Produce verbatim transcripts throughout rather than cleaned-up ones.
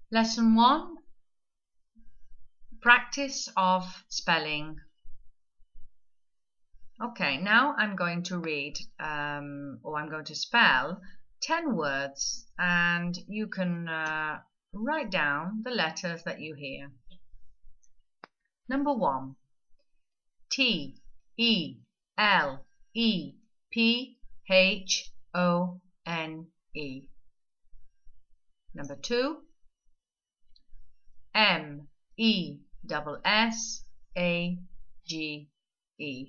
Lesson one, practice of spelling. Okay, now I'm going to read um, or I'm going to spell ten words, and you can uh, write down the letters that you hear. Number one, T E L E P H O N E. Number two, M E S S A G E.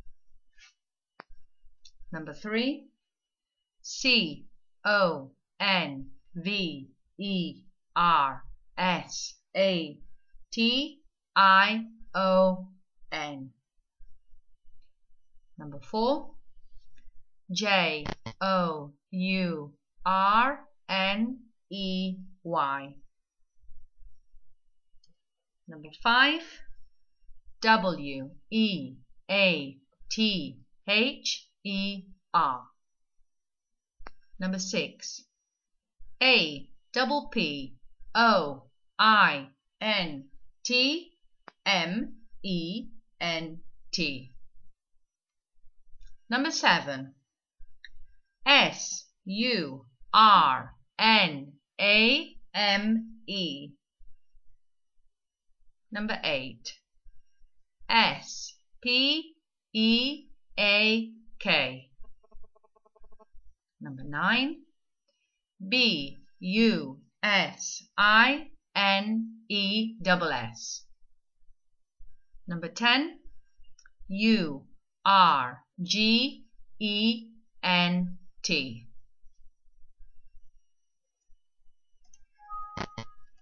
Number three, C O N V E R S A T I O N. Number four, J O U R N E Y. Number five, W E A T H E R. Number six, A double P O I N T M E N T. Number seven, S U R N A M E. Number eight, S P E A K. Number nine, B U S I N E S S. Number ten, U R G E N T.